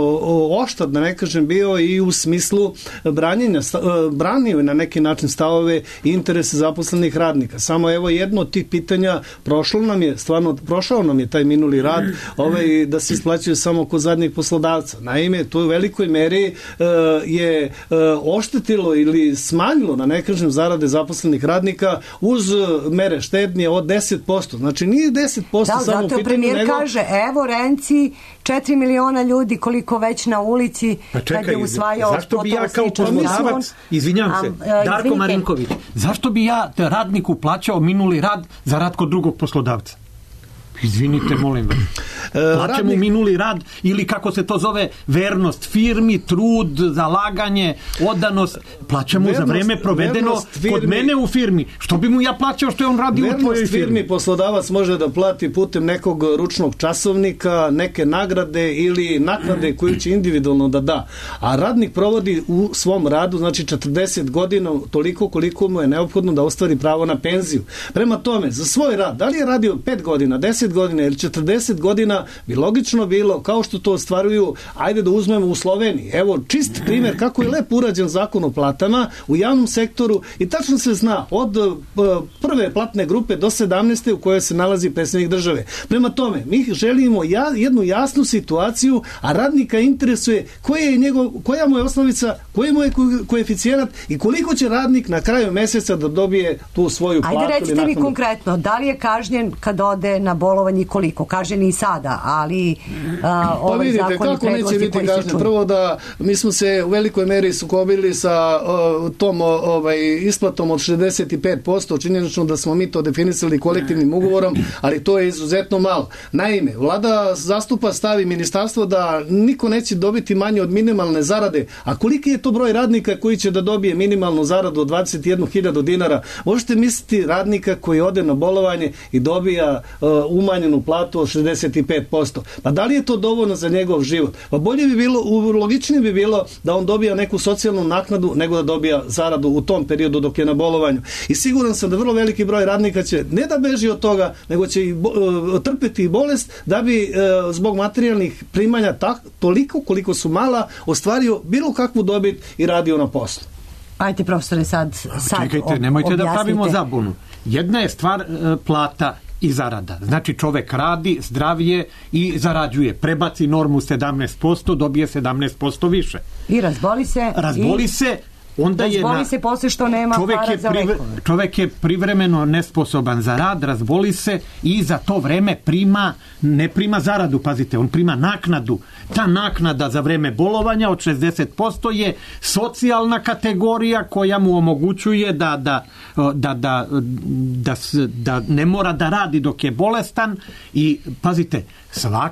uh, oštar, da ne kažem, bio i u smislu branjenja, uh, branio na neki način stavove i interese zaposlenih radnika. Samo evo jedno od tih pitanja prošlo nam je, stvarno prošao nam je taj minuli rad, ovaj, da se isplaćuje samo kod zadnjeg poslodavca. Naime, to je u velikoj meri uh, je uh, oštetilo ili smanjilo, da ne kažem, zarade zaposlenih radnika uz uh, mere štednje od deset posto. Znači nije deset posto da, samo u pitanju, premijer nego... kaže, evo Renci, četiri miliona ljudi koliko već na ulici, pa čekaj, kad je usvajao zašto bi ja kao poslodavac, izvinjam se, a, Darko izvinite. Marinković, zašto bi ja radniku plaćao minuli rad za rad kod drugog poslodavca? Izvinite, molim vas. Plaćamo minuli rad ili kako se to zove, vernost firmi, trud, zalaganje, odanost. Plaćamo vernost, za vreme provedeno kod mene u firmi. Što bi mu ja plaćao što je on radi u tvojoj firmi? Firmi poslodavac može da plati putem nekog ručnog časovnika, neke nagrade ili naknade koju će individualno da da. A radnik provodi u svom radu, znači četrdeset godina, toliko koliko mu je neophodno da ostvari pravo na penziju. Prema tome, za svoj rad, da li je radio pet godina, deset godina ili četrdeset godina, bi logično bilo, kao što to ostvaruju, ajde da uzmemo u Sloveniji. Evo, čist primjer kako je lepo urađen zakon o platama u javnom sektoru i tačno se zna od prve platne grupe do sedamnaeste u kojoj se nalazi predsjednik države. Prema tome, mi želimo ja, jednu jasnu situaciju, a radnika interesuje koja je njegov, koja mu je osnovica, koji mu je koeficijenat i koliko će radnik na kraju meseca da dobije tu svoju platu. Ajde recite mi konkretno, da li je kažnjen kad ode na bolovanje, koliko? Kažnjen i sada, ali a, ovaj pa vidite, zakon kako neće biti kažnjen? Prvo da mi smo se u velikoj meri sukobili sa o, tom o, ovaj, isplatom od šezdeset pet posto, činjenično da smo mi to definisali kolektivnim ugovorom, ali to je izuzetno malo. Naime, vlada zastupa stavi ministarstvo da niko neće dobiti manje od minimalne zarade, a koliki je to broj radnika koji će da dobije minimalnu zaradu od dvadeset jednu hiljadu dinara? Možete misliti radnika koji ode na bolovanje i dobija uh, umanjenu platu od šezdeset pet posto. Pa da li je to dovoljno za njegov život? Pa bolje bi bilo, logičnije bi bilo da on dobija neku socijalnu naknadu nego da dobija zaradu u tom periodu dok je na bolovanju. I siguran sam da vrlo veliki broj radnika će ne da beži od toga, nego će i bo, uh, trpeti i bolest da bi uh, zbog materijalnih primanja tak, toliko koliko su mala ostvario bilo kakvu dobit i radio na poslu. Ajde, profesore, sad, sad čekajte, nemojte objasnite. Da pravimo zabunu. Jedna je stvar uh, plata i zarada. Znači čovek radi, zdravije i zarađuje. Prebaci normu sedamnaest posto, dobije sedamnaest posto više. I razboli se. Razboli i... se, onda je razboli na... se posle što nema čovek para je za privre... lekove. Čovek je privremeno nesposoban za rad, razboli se i za to vreme prima, ne prima zaradu, pazite, on prima naknadu. Ta naknada za vreme bolovanja od šezdeset posto je socijalna kategorija koja mu omogućuje da, da, da, da, da, da ne mora da radi dok je bolestan i, pazite, svaka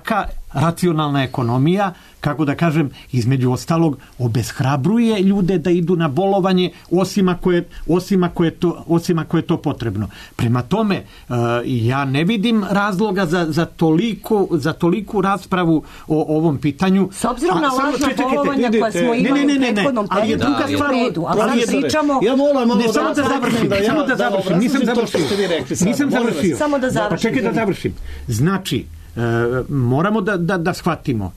racionalna ekonomija, kako da kažem, između ostalog obeshrabruje ljude da idu na bolovanje osim ako je, osim ako je, to, osim ako je to potrebno. Prema tome, ja ne vidim razloga za, za, toliko, za toliku raspravu o ovom pitanju. S obzirom na lažna bolovanja koja smo imali u prethodnom periodu, ali je druga redu, ali sad pričamo... Ja moram malo ne, samo da završim, da, ja, samo da završim, nisam završio. Nisam završio. Samo da završim. Pa čekaj da završim. Znači, moramo da, da, da shvatimo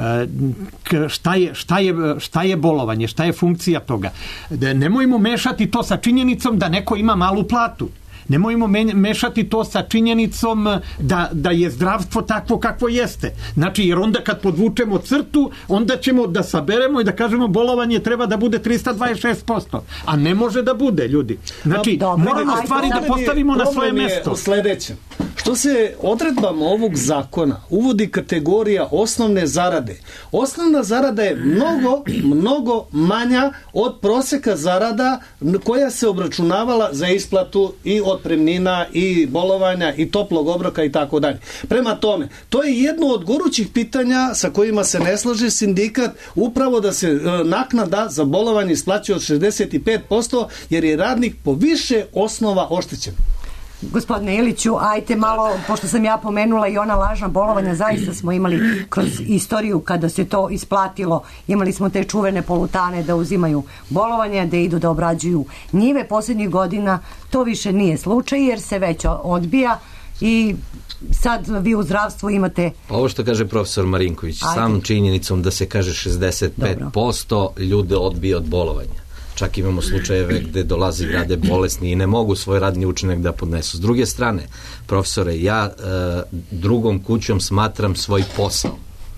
šta je, šta, je, šta je bolovanje, šta je funkcija toga. Nemojmo mešati to sa činjenicom da neko ima malu platu. Nemojmo mešati to sa činjenicom da, da je zdravstvo takvo kakvo jeste. Znači, jer onda kad podvučemo crtu, onda ćemo da saberemo i da kažemo bolovanje treba da bude trista dvadeset šest posto. A ne može da bude, ljudi. Znači, dobro, moramo stvari da postavimo na svoje mesto. U sledećem. Što se odredbama ovog zakona uvodi kategorija osnovne zarade. Osnovna zarada je mnogo, mnogo manja od proseka zarada koja se obračunavala za isplatu i otpremnina i bolovanja i toplog obroka i tako dalje. Prema tome, to je jedno od gorućih pitanja sa kojima se ne slaže sindikat, upravo da se e, naknada za bolovanje isplaćuje od šezdeset pet posto jer je radnik po više osnova oštećen. Gospodine Iliću, ajte malo, pošto sam ja pomenula i ona lažna bolovanja, zaista smo imali kroz istoriju kada se to isplatilo, imali smo te čuvene polutane da uzimaju bolovanja, da idu da obrađuju njive. Posljednjih godina to više nije slučaj jer se već odbija i sad vi u zdravstvu imate... Ovo što kaže profesor Marinković, ajde. Sam činjenicom da se kaže šezdeset pet posto ljude odbija od bolovanja. Čak imamo slučajeve gde dolazi grade bolesni i ne mogu svoj radni učinak da podnesu. S druge strane, profesore, ja e, drugom kućom smatram svoj posao.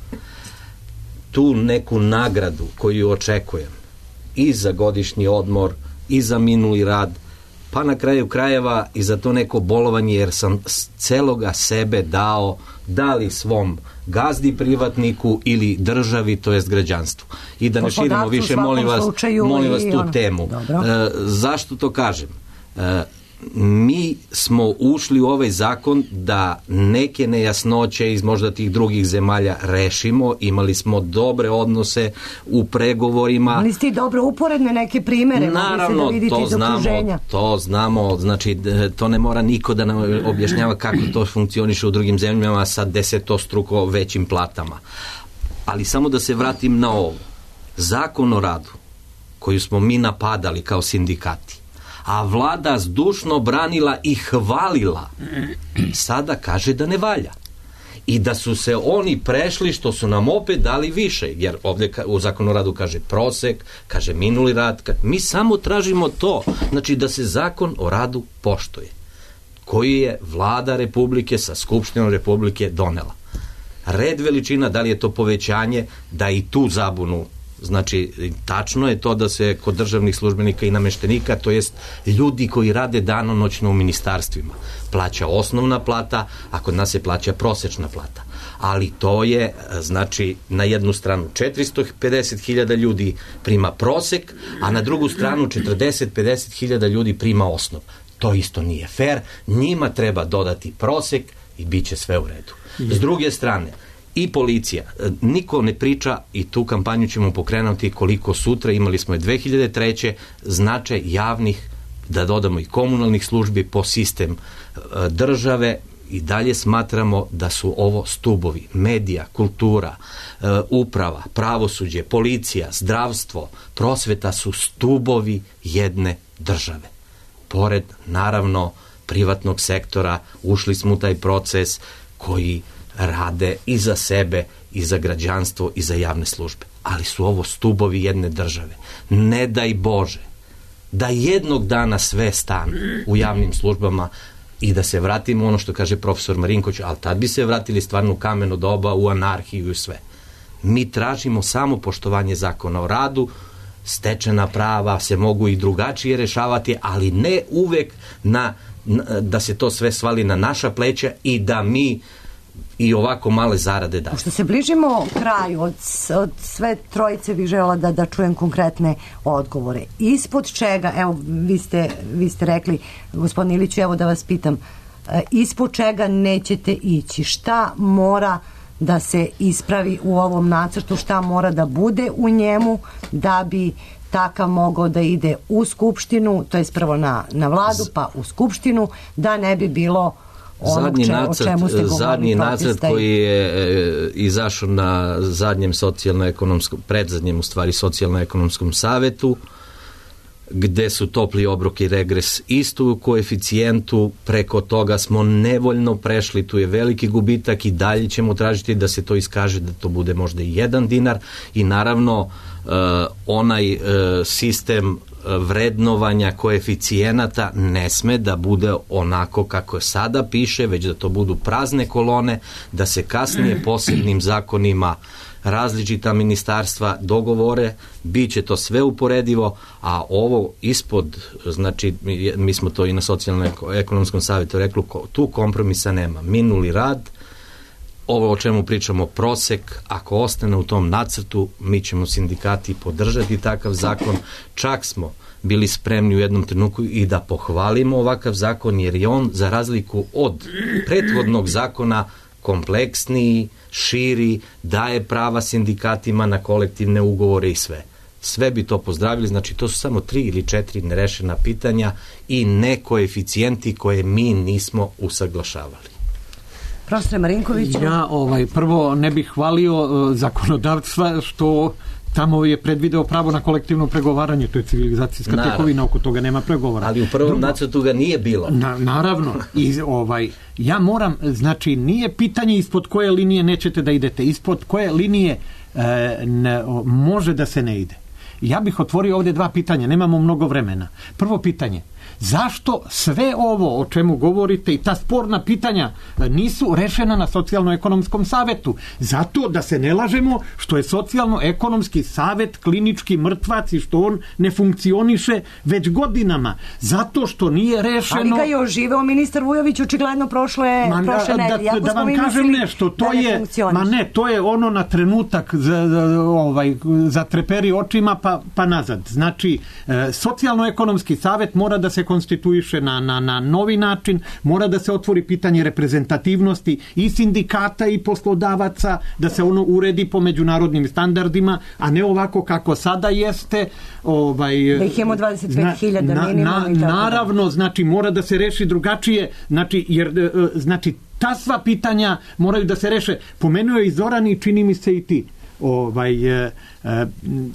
Tu neku nagradu koju očekujem i za godišnji odmor, i za minuli rad, pa na kraju krajeva i za to neko bolovanje, jer sam celoga sebe dao, da li svom gazdi privatniku ili državi, to jest građanstvu. I da ne širimo više, molim vas, molim vas tu temu. E, zašto to kažem? E, mi smo ušli u ovaj zakon da neke nejasnoće iz možda tih drugih zemalja rešimo. Imali smo dobre odnose u pregovorima. Imali ste dobre uporedne neke primere. Naravno, da to znamo, to znamo, znači to ne mora niko da nam objašnjava kako to funkcioniše u drugim zemljama sa desetostruko većim platama. Ali samo da se vratim na ovo. Zakon o radu koju smo mi napadali kao sindikati, a vlada zdušno branila i hvalila, sada kaže da ne valja. I da su se oni prešli što su nam opet dali više, jer ovdje u zakonu o radu kaže prosek, kaže minuli rad, mi samo tražimo to, znači da se zakon o radu poštuje, koji je vlada Republike sa Skupštinom Republike donela. Red veličina, da li je to povećanje, da i tu zabunu. Znači, tačno je to da se kod državnih službenika i nameštenika, to jest ljudi koji rade danonoćno u ministarstvima, plaća osnovna plata, a kod nas se plaća prosečna plata. Ali to je, znači, na jednu stranu četiristo pedeset hiljada ljudi prima prosek, a na drugu stranu četrdeset do pedeset hiljada ljudi prima osnov. To isto nije fair, njima treba dodati prosek i bit će sve u redu. S druge strane, i policija. Niko ne priča, i tu kampanju ćemo pokrenuti koliko sutra, imali smo je dve hiljade treće značaj javnih, da dodamo i komunalnih službi po sistem države, i dalje smatramo da su ovo stubovi. Medija, kultura, uprava, pravosuđe, policija, zdravstvo, prosveta su stubovi jedne države. Pored, naravno, privatnog sektora, ušli smo u taj proces koji rade i za sebe, i za građanstvo, i za javne službe. Ali su ovo stubovi jedne države. Ne daj Bože da jednog dana sve stane u javnim službama i da se vratimo ono što kaže profesor Marinković, ali tad bi se vratili stvarno u kameno doba, u anarhiju i sve. Mi tražimo samo poštovanje zakona o radu, stečena prava se mogu i drugačije rešavati, ali ne uvek na, na, da se to sve svali na naša pleća i da mi i ovako male zarade da. Pošto se bližimo kraju, od, od sve trojice bih želela da, da čujem konkretne odgovore. Ispod čega, evo vi ste, vi ste rekli, gospodin Iliću, evo da vas pitam, ispod čega nećete ići? Šta mora da se ispravi u ovom nacrtu, šta mora da bude u njemu da bi takav mogao da ide u Skupštinu, to je prvo na, na vladu, pa u Skupštinu, da ne bi bilo zadnji če, nacrt, o čemu ste govorili. Zadnji nacrt koji je e, izašao na zadnjem socijalno-ekonomskom, predzadnjem u stvari socijalno-ekonomskom savetu, gde su topli obrok i regres isto u koeficijentu, preko toga smo nevoljno prešli, tu je veliki gubitak i dalje ćemo tražiti da se to iskaže, da to bude možda i jedan dinar i naravno uh, onaj uh, sistem vrednovanja koeficijenata ne sme da bude onako kako sada piše, već da to budu prazne kolone, da se kasnije posebnim zakonima različita ministarstva dogovore, bit će to sve uporedivo, a ovo ispod, znači mi smo to i na socijalno-ekonomskom savjetu rekli, tu kompromisa nema. Minuli rad, ovo o čemu pričamo, prosek, ako ostane u tom nacrtu, mi ćemo sindikati podržati takav zakon, čak smo bili spremni u jednom trenutku i da pohvalimo ovakav zakon, jer je on, za razliku od prethodnog zakona, kompleksniji, širi, daje prava sindikatima na kolektivne ugovore i sve. Sve bi to pozdravili, znači to su samo tri ili četiri nerešena pitanja i ne koeficijenti koje mi nismo usaglašavali. Profesor Marinković. Ja ovaj, prvo ne bih hvalio uh, zakonodavstva što tamo je predvideo pravo na kolektivno pregovaranje, to je civilizacijska naravno. Tekovina, oko toga nema pregovora. Ali u prvom Drugo, nacrtu ga nije bilo. Na, naravno, i, ovaj, ja moram, znači nije pitanje ispod koje linije nećete da idete, ispod koje linije e, ne, o, može da se ne ide. Ja bih otvorio ovdje dva pitanja, nemamo mnogo vremena. Prvo pitanje, zašto sve ovo o čemu govorite i ta sporna pitanja nisu rešena na socijalno-ekonomskom savetu? Zato da se ne lažemo što je socijalno-ekonomski savet klinički mrtvac i što on ne funkcioniše već godinama. Zato što nije rešeno... Ali ga je oživeo ministar Vujović, očigledno prošle, ma, prošle da, nedelje. Da, da vam kažem nešto, to ne je... Ma ne, to je ono na trenutak za, za, ovaj, za treperi očima pa, pa nazad. Znači, e, socijalno-ekonomski savet mora da se konstituiše na, na, na novi način, mora da se otvori pitanje reprezentativnosti i sindikata i poslodavaca, da se ono uredi po međunarodnim standardima, a ne ovako kako sada jeste. Ovaj, da ih imamo dvadeset pet hiljada na, minimum. Na, na, naravno, znači mora da se reši drugačije, znači, jer znači ta sva pitanja moraju da se reše. Pomenuo je i Zoran i čini mi se i ti. Ovaj, e, e,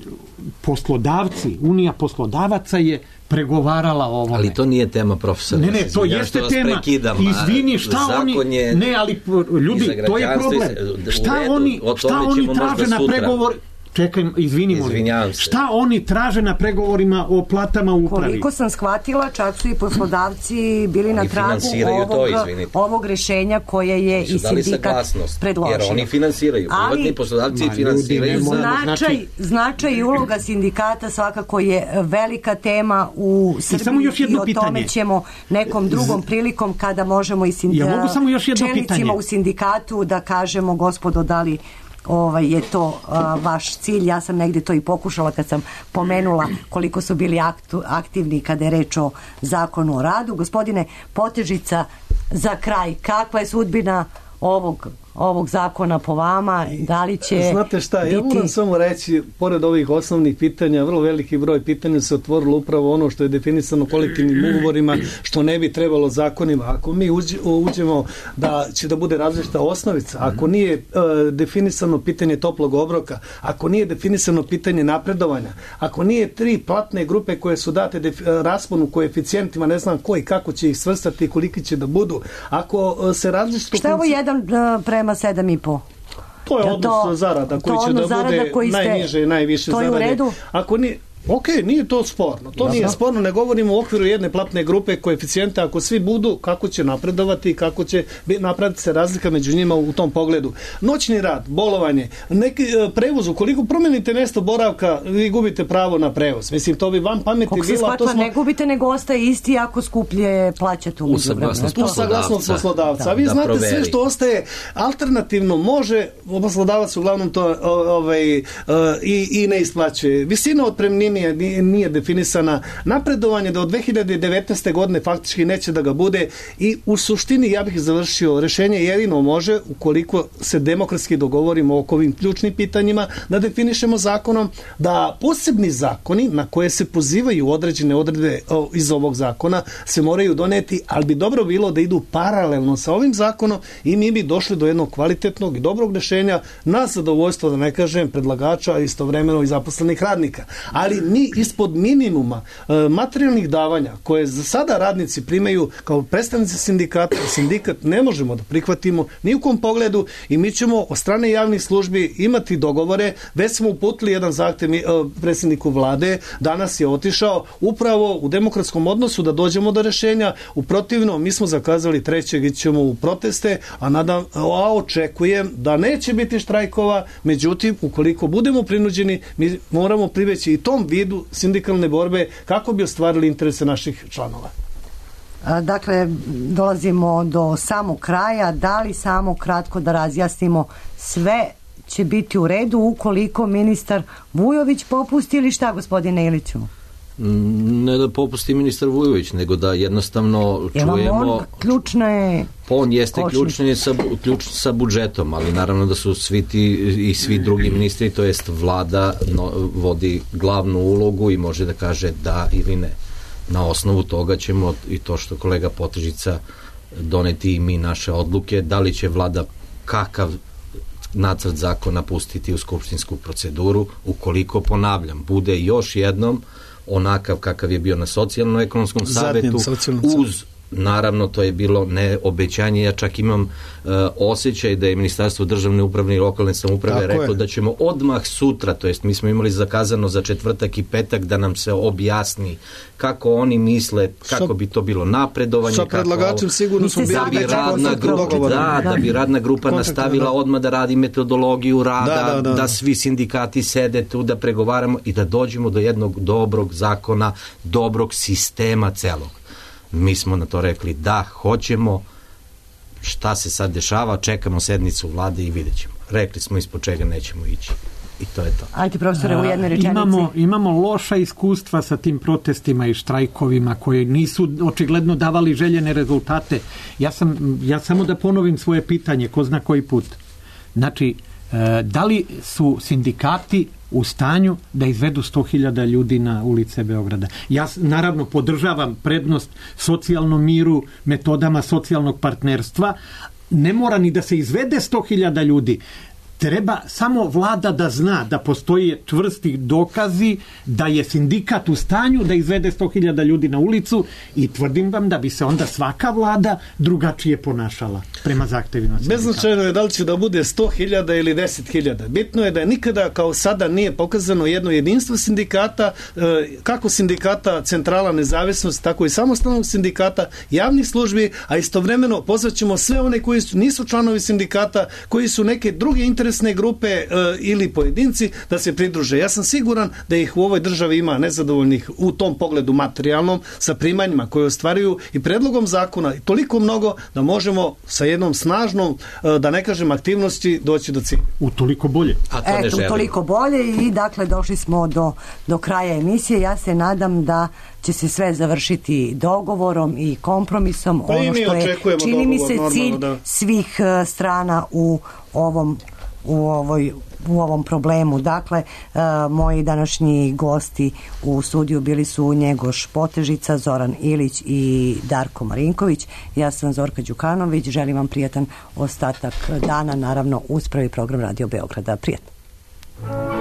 poslodavci, Unija poslodavaca je pregovarala o ovome. Ali to nije tema, profesor. Ne, ne, to jeste tema. Prekidam, izvini, šta oni... Je ne, ali ljudi, to je problem. Šta redu, oni, šta oni traže na pregovor... Čekaj, izvinimo li. Šta oni traže na pregovorima o platama u upravi? Koliko sam shvatila, čak su i poslodavci bili na tragu ovog, to, ovog rešenja koje je i sindikat predložio. Jer oni finansiraju. Privatni poslodavci ma, finansiraju. Značaj, značaj i uloga sindikata svakako je velika tema u Srbiji i, i o pitanje. Tome ćemo nekom drugom prilikom kada možemo i sindik... ja čelnicima u sindikatu da kažemo, gospodo, da li ovaj je to a, vaš cilj. Ja sam negdje to i pokušala kad sam pomenula koliko su bili aktu, aktivni kada je reč o zakonu o radu. Gospodine Potežica, za kraj, kakva je sudbina ovog ovog zakona po vama, da li će znate šta, biti... ja moram samo reći, pored ovih osnovnih pitanja, vrlo veliki broj pitanja se otvorilo upravo ono što je definisano kolektivnim ugovorima, što ne bi trebalo zakonima. Ako mi uđe, uđemo da će da bude različita osnovica, ako nije uh, definisano pitanje toplog obroka, ako nije definisano pitanje napredovanja, ako nije tri platne grupe koje su date def- rasponu koeficijentima, ne znam koji, kako će ih svrstati i koliki će da budu, ako uh, se različito... Šta je ovo jedan uh, prema sedam i po? To je odnos zarada koji će da bude najniže i najviše zarade. To je u redu? Ako nije, ok, nije to sporno. To Jasno. Nije sporno, ne govorimo u okviru jedne platne grupe koeficijenta, ako svi budu, kako će napredovati i kako će napraviti se razlika među njima u tom pogledu. Noćni rad, bolovanje, neki prevoz, ukoliko promenite mjesto boravka, vi gubite pravo na prevoz. Mislim, to bi vam pameti bilo. Kako se shvatila, smo... ne gubite, nego ostaje isti ako skuplje plaćate u saglasnost poslodavca. A vi da znate proveri. Sve što ostaje alternativno može, poslodavac uglavnom to ovaj, i, i ne isplaćuje. Visina otpremnine linija nije, nije definisana, napredovanje da od dve hiljade devetnaeste godine faktički neće da ga bude i u suštini ja bih završio, rešenje jedino može ukoliko se demokratski dogovorimo oko ovim ključnim pitanjima, da definišemo zakonom da posebni zakoni na koje se pozivaju određene odredbe iz ovog zakona se moraju doneti, ali bi dobro bilo da idu paralelno sa ovim zakonom i mi bi došli do jednog kvalitetnog i dobrog rešenja na zadovoljstvo, da ne kažem, predlagača, a istovremeno i zaposlenih radnika. Ali mi ispod minimuma e, materijalnih davanja koje za sada radnici primaju kao predstavnici sindikata, sindikat ne možemo da prihvatimo ni u kom pogledu i mi ćemo od strane javnih službi imati dogovore. Već smo uputili jedan zahtev e, predsjedniku vlade, danas je otišao upravo u demokratskom odnosu da dođemo do rešenja. U protivno, mi smo zakazali trećeg i ćemo u proteste, a nadam, a očekujem da neće biti štrajkova, međutim, ukoliko budemo prinuđeni, mi moramo pribeći i tom vidu sindikalne borbe kako bi ostvarili interese naših članova. Dakle, dolazimo do samog kraja. Da li samo kratko da razjasnimo, sve će biti u redu ukoliko ministar Vujović popusti ili šta, gospodine Iliću? Ne da popusti ministar Vujović, nego da jednostavno čujemo... On ključne... On jeste ključni sa, ključni sa budžetom, ali naravno da su svi ti i svi drugi ministri, to jest vlada no, vodi glavnu ulogu i može da kaže da ili ne. Na osnovu toga ćemo i to što kolega Potežica doneti i mi naše odluke, da li će vlada kakav nacrt zakona pustiti u skupštinsku proceduru, ukoliko, ponavljam, bude još jednom onakav kakav je bio na socijalno-ekonomskom savetu, uz, naravno, to je bilo ne obećanje, ja čak imam uh, osjećaj da je Ministarstvo državne upravne i lokalne samouprave reklo je da ćemo odmah sutra, to jest mi smo imali zakazano za četvrtak i petak da nam se objasni kako oni misle, kako sa, bi to bilo napredovanje, sa predlagačem sigurno smo da bi radna grupa, da, da bi radna grupa nastavila odmah da radi metodologiju rada, da, da, da, da svi sindikati sede tu, da pregovaramo i da dođemo do jednog dobrog zakona, dobrog sistema celog. Mi smo na to rekli da, hoćemo, šta se sad dešava, čekamo sednicu vlade i vidjet ćemo. Rekli smo ispod čega nećemo ići. I to je to. Ajde, profesore, u jednoj rečenici. Imamo, imamo loša iskustva sa tim protestima i štrajkovima koji nisu očigledno davali željene rezultate. Ja, sam, ja samo da ponovim svoje pitanje, ko zna koji put. Znači, da li su sindikati u stanju da izvedu sto hiljada ljudi na ulice Beograda? Ja naravno podržavam prednost socijalnom miru, metodama socijalnog partnerstva. Ne mora ni da se izvede sto hiljada ljudi. Treba samo vlada da zna da postoje čvrsti dokazi da je sindikat u stanju da izvede sto hiljada ljudi na ulicu i tvrdim vam da bi se onda svaka vlada drugačije ponašala prema zahtevima sindikata. Beznačajno je da li će da bude sto hiljada ili deset hiljada. Bitno je da nikada kao sada nije pokazano jedno jedinstvo sindikata, kako sindikata Centrala nezavisnosti, tako i samostalnog sindikata, javnih službi, a istovremeno pozvaćemo sve one koji su, nisu članovi sindikata, koji su neke druge interese grupe e, ili pojedinci da se pridruže. Ja sam siguran da ih u ovoj državi ima nezadovoljnih u tom pogledu materijalnom sa primanjima koje ostvaruju i predlogom zakona i toliko mnogo da možemo sa jednom snažnom, e, da ne kažem aktivnosti, doći do cilja. U toliko bolje. A to Eto, u toliko bolje i dakle došli smo do, do kraja emisije. Ja se nadam da će se sve završiti dogovorom i kompromisom. Pa ono i mi što je, čini mi se, normalno, cilj da. svih uh, strana u ovom u ovoj u ovom problemu. Dakle, uh, moji današnji gosti u studiju bili su Njegoš Potežica, Zoran Ilić i Darko Marinković. Ja sam Zorka Đukanović. Želim vam prijatan ostatak dana, naravno uz prvi program Radio Beograda. Prijatno.